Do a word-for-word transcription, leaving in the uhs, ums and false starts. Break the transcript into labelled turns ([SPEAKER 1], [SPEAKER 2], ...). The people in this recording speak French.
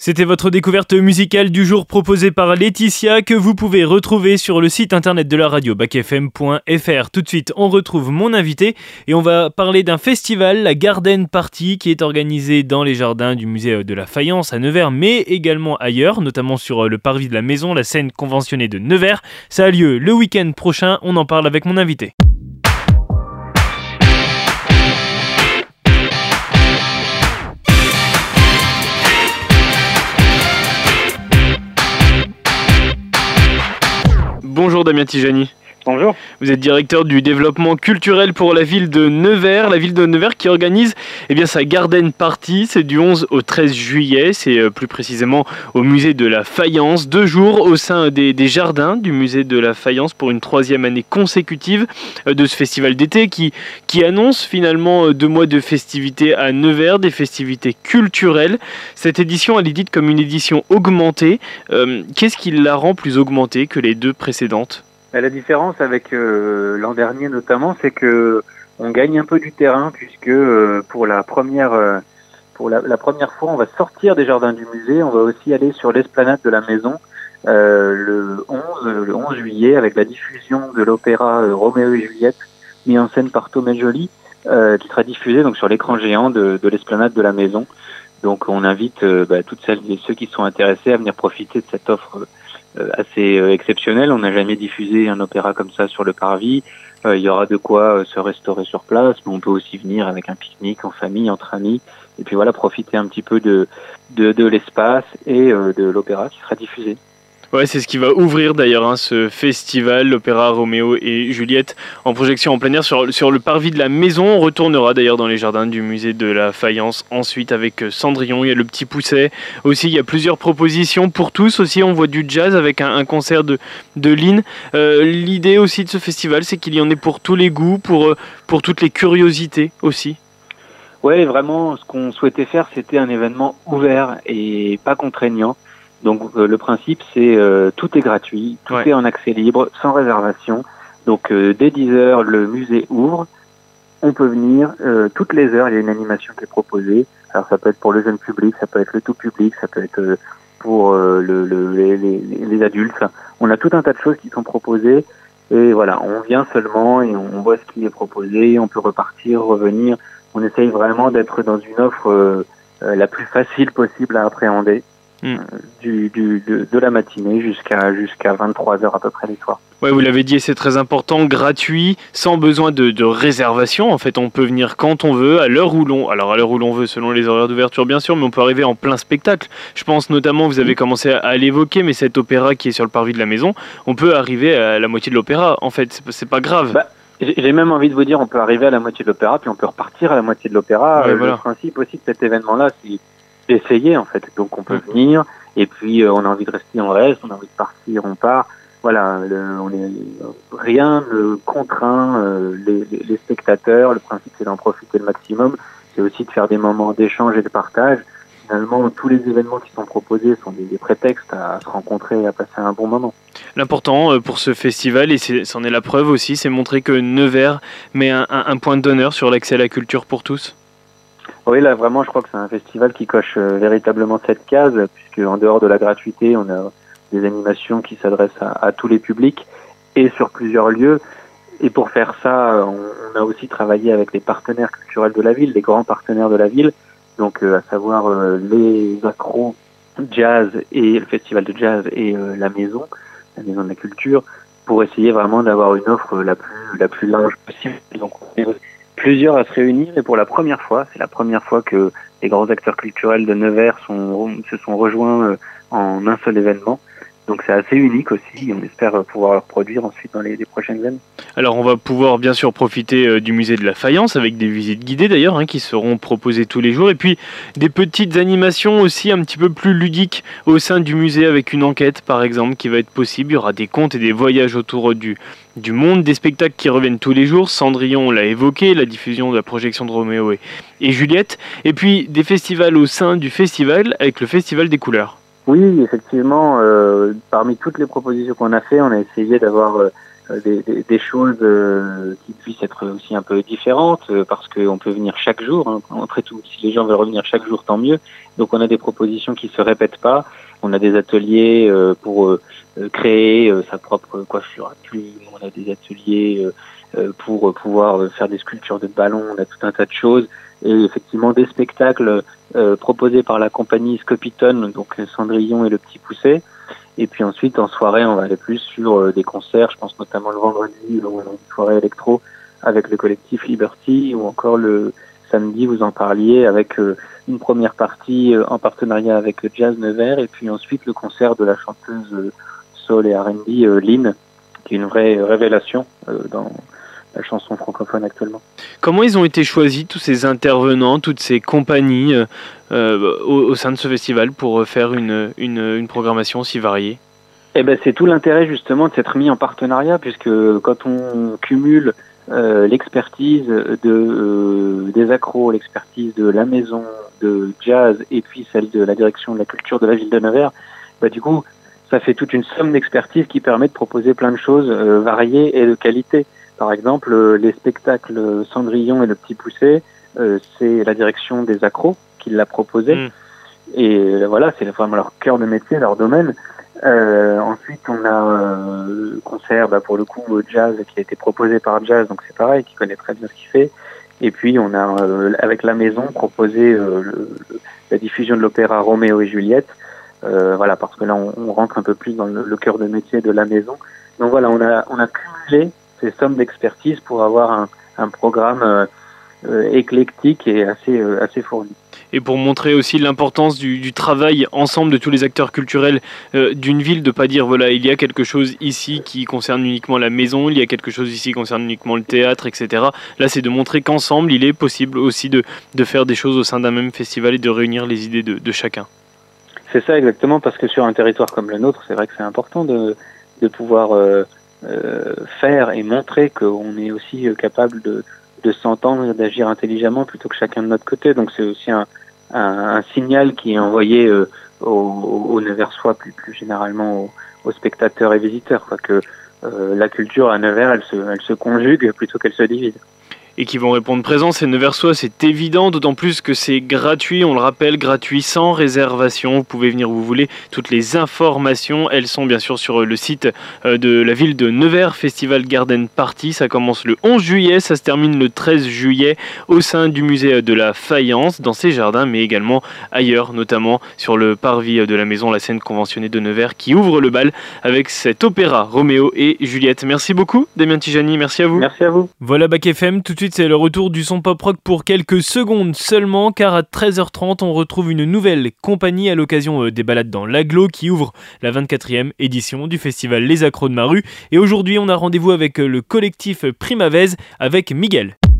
[SPEAKER 1] C'était votre découverte musicale du jour proposée par Laetitia que vous pouvez retrouver sur le site internet de la radio bac f m point f r. Tout de suite, on retrouve mon invité et on va parler d'un festival, la Garden Party, qui est organisé dans les jardins du musée de la Faïence à Nevers, mais également ailleurs, notamment sur le parvis de la Maison, la scène conventionnée de Nevers. Ça a lieu le week-end prochain, on en parle avec mon invité. Bonjour Damien Tijani.
[SPEAKER 2] Bonjour.
[SPEAKER 1] Vous êtes directeur du développement culturel pour la ville de Nevers, la ville de Nevers qui organise eh bien, sa Garden Party, c'est du onze au treize juillet, c'est euh, plus précisément au musée de la Faïence, deux jours au sein des, des jardins du musée de la Faïence pour une troisième année consécutive euh, de ce festival d'été qui, qui annonce finalement euh, deux mois de festivités à Nevers, des festivités culturelles. Cette édition elle est dite comme une édition augmentée, euh, qu'est-ce qui la rend plus augmentée que les deux précédentes ?
[SPEAKER 2] La différence avec euh, l'an dernier notamment, c'est que on gagne un peu du terrain puisque euh, pour la première euh, pour la, la première fois, on va sortir des jardins du musée, on va aussi aller sur l'esplanade de la Maison euh, le onze le onze juillet avec la diffusion de l'opéra euh, Roméo et Juliette mis en scène par Thomas Joly euh, qui sera diffusé donc sur l'écran géant de, de l'esplanade de la Maison. Donc on invite euh, bah, toutes celles et ceux qui sont intéressés à venir profiter de cette offre euh, assez euh, exceptionnel. On n'a jamais diffusé un opéra comme ça sur le parvis. Euh, il y aura de quoi euh, se restaurer sur place, mais on peut aussi venir avec un pique-nique en famille, entre amis, et puis voilà, profiter un petit peu de de, de l'espace et euh, de l'opéra qui sera diffusé.
[SPEAKER 1] Ouais, c'est ce qui va ouvrir d'ailleurs hein, ce festival, l'opéra Roméo et Juliette, en projection en plein air sur, sur le parvis de la Maison. On retournera d'ailleurs dans les jardins du musée de la Faïence ensuite avec Cendrillon, il y a le Petit Pousset. Aussi, il y a plusieurs propositions pour tous. Aussi, on voit du jazz avec un, un concert de, de Lynn. Euh, l'idée aussi de ce festival, c'est qu'il y en ait pour tous les goûts, pour, pour toutes les curiosités aussi.
[SPEAKER 2] Oui, vraiment, ce qu'on souhaitait faire, c'était un événement ouvert et pas contraignant. Donc euh, le principe c'est euh, tout est gratuit, tout ouais. est en accès libre, sans réservation. Donc euh, dès dix heures le musée ouvre, on peut venir euh, toutes les heures, il y a une animation qui est proposée. Alors ça peut être pour le jeune public, ça peut être le tout public, ça peut être euh, pour euh, le, le, les, les, les adultes. On a tout un tas de choses qui sont proposées et voilà, on vient seulement et on voit ce qui est proposé, on peut repartir, revenir. On essaye vraiment d'être dans une offre euh, euh, la plus facile possible à appréhender. Mmh. Du, du, de, de la matinée jusqu'à, jusqu'à vingt-trois heures à peu près les soirs.
[SPEAKER 1] Ouais, vous l'avez dit, c'est très important, gratuit, sans besoin de, de réservation. En fait, on peut venir quand on veut, à l'heure où l'on, alors à l'heure où l'on veut, selon les horaires d'ouverture bien sûr, mais on peut arriver en plein spectacle. Je pense notamment, vous avez commencé à, à l'évoquer, mais cet opéra qui est sur le parvis de la Maison, on peut arriver à la moitié de l'opéra. En fait, c'est, c'est pas grave.
[SPEAKER 2] Bah, j'ai même envie de vous dire, on peut arriver à la moitié de l'opéra, puis on peut repartir à la moitié de l'opéra.
[SPEAKER 1] Ouais,
[SPEAKER 2] euh,
[SPEAKER 1] voilà.
[SPEAKER 2] Le principe aussi de cet événement-là, c'est d'essayer en fait. Donc on peut mmh. venir. Et puis euh, on a envie de rester, on reste, on a envie de partir, on part. Voilà, le, on est, rien ne contraint euh, les, les, les spectateurs. Le principe c'est d'en profiter le maximum. C'est aussi de faire des moments d'échange et de partage. Finalement, tous les événements qui sont proposés sont des, des prétextes à se rencontrer et à passer un bon moment.
[SPEAKER 1] L'important euh, pour ce festival, et c'est, c'en est la preuve aussi, c'est montrer que Nevers met un, un, un point d'honneur sur l'accès à la culture pour tous.
[SPEAKER 2] Oui, là, vraiment, je crois que c'est un festival qui coche euh, véritablement cette case, puisque en dehors de la gratuité, on a des animations qui s'adressent à, à tous les publics et sur plusieurs lieux. Et pour faire ça, on, on a aussi travaillé avec les partenaires culturels de la ville, les grands partenaires de la ville, donc euh, à savoir euh, les accros jazz et le festival de jazz et euh, la maison, la maison de la culture, pour essayer vraiment d'avoir une offre la plus la plus large possible. Donc, on est plusieurs à se réunir et pour la première fois, c'est la première fois que les grands acteurs culturels de Nevers sont, se sont rejoints en un seul événement. Donc c'est assez unique aussi, on espère pouvoir le reproduire ensuite dans les, les prochaines années.
[SPEAKER 1] Alors on va pouvoir bien sûr profiter euh, du musée de la Faïence avec des visites guidées d'ailleurs hein, qui seront proposées tous les jours et puis des petites animations aussi un petit peu plus ludiques au sein du musée avec une enquête par exemple qui va être possible. Il y aura des contes et des voyages autour du, du monde, des spectacles qui reviennent tous les jours. Cendrillon, on l'a évoqué, la diffusion de la projection de Roméo et, et Juliette et puis des festivals au sein du festival avec le Festival des couleurs.
[SPEAKER 2] Oui, effectivement, euh, parmi toutes les propositions qu'on a fait, on a essayé d'avoir euh, des, des, des choses euh, qui puissent être aussi un peu différentes, euh, parce qu'on peut venir chaque jour. Hein. Après tout, si les gens veulent revenir chaque jour, tant mieux. Donc on a des propositions qui se répètent pas. On a des ateliers euh, pour euh, créer euh, sa propre coiffure à plumes. On a des ateliers euh, euh, pour pouvoir faire des sculptures de ballons. On a tout un tas de choses. Et effectivement, des spectacles euh, proposés par la compagnie Scopiton, donc Cendrillon et le Petit Poucet. Et puis ensuite, en soirée, on va aller plus sur euh, des concerts. Je pense notamment le vendredi, où on a une soirée électro avec le collectif Liberty, ou encore le samedi, vous en parliez, avec euh, une première partie euh, en partenariat avec Jazz Nevers, et puis ensuite le concert de la chanteuse euh, soul et R and B euh, Lynn, qui est une vraie révélation euh, dans la chanson francophone actuellement.
[SPEAKER 1] Comment ils ont été choisis, tous ces intervenants, toutes ces compagnies euh, euh, au, au sein de ce festival pour faire une, une, une programmation si variée?
[SPEAKER 2] Eh ben, c'est tout l'intérêt justement de s'être mis en partenariat, puisque quand on cumule euh, l'expertise de, euh, des accros, l'expertise de la maison, de jazz, et puis celle de la direction de la culture de la ville de Nevers, bah, du coup, ça fait toute une somme d'expertise qui permet de proposer plein de choses euh, variées et de qualité. Par exemple, euh, les spectacles Cendrillon et le Petit Poucet, euh, c'est la direction des accros qui l'a proposé. Mmh. Et euh, voilà, c'est vraiment leur cœur de métier, leur domaine. Euh, ensuite, on a euh, le concert, bah, pour le coup, jazz, qui a été proposé par Jazz, donc c'est pareil, qui connaît très bien ce qu'il fait. Et puis, on a, euh, avec la maison, proposé euh, le, la diffusion de l'opéra Roméo et Juliette. Euh, voilà, parce que là, on, on rentre un peu plus dans le, le cœur de métier de la maison. Donc voilà, on a, on a cumulé ces sommes d'expertise pour avoir un, un programme euh, euh, éclectique et assez, euh, assez fourni.
[SPEAKER 1] Et pour montrer aussi l'importance du, du travail ensemble de tous les acteurs culturels euh, d'une ville, de ne pas dire voilà, il y a quelque chose ici qui concerne uniquement la maison, il y a quelque chose ici qui concerne uniquement le théâtre, et cetera. Là, c'est de montrer qu'ensemble, il est possible aussi de, de faire des choses au sein d'un même festival et de réunir les idées de, de chacun.
[SPEAKER 2] C'est ça exactement, parce que sur un territoire comme le nôtre, c'est vrai que c'est important de, de pouvoir euh, euh, faire et montrer qu'on est aussi capable de, de s'entendre et d'agir intelligemment plutôt que chacun de notre côté. Donc c'est aussi un, un, un signal qui est envoyé euh, aux, aux Neversois, plus, plus généralement aux, aux spectateurs et visiteurs, quoi, que euh, la culture à Nevers, elle se, elle se conjugue plutôt qu'elle se divise.
[SPEAKER 1] Et qui vont répondre présent, c'est Neversois, c'est évident, d'autant plus que c'est gratuit, on le rappelle, gratuit, sans réservation, vous pouvez venir où vous voulez. Toutes les informations, elles sont bien sûr sur le site de la ville de Nevers, Festival Garden Party. Ça commence le onze juillet, ça se termine le treize juillet au sein du musée de la Faïence, dans ses jardins, mais également ailleurs, notamment sur le parvis de la maison La Scène Conventionnée de Nevers, qui ouvre le bal avec cet opéra Roméo et Juliette. Merci beaucoup, Damien Tijani, merci à vous.
[SPEAKER 2] Merci à vous.
[SPEAKER 1] Voilà Bac F M, tout de suite c'est le retour du son pop-rock pour quelques secondes seulement, car à treize heures trente, on retrouve une nouvelle compagnie à l'occasion des balades dans l'Agglo qui ouvre la vingt-quatrième édition du festival Les Accros de ma rue. Et aujourd'hui, on a rendez-vous avec le collectif Primavez avec Miguel.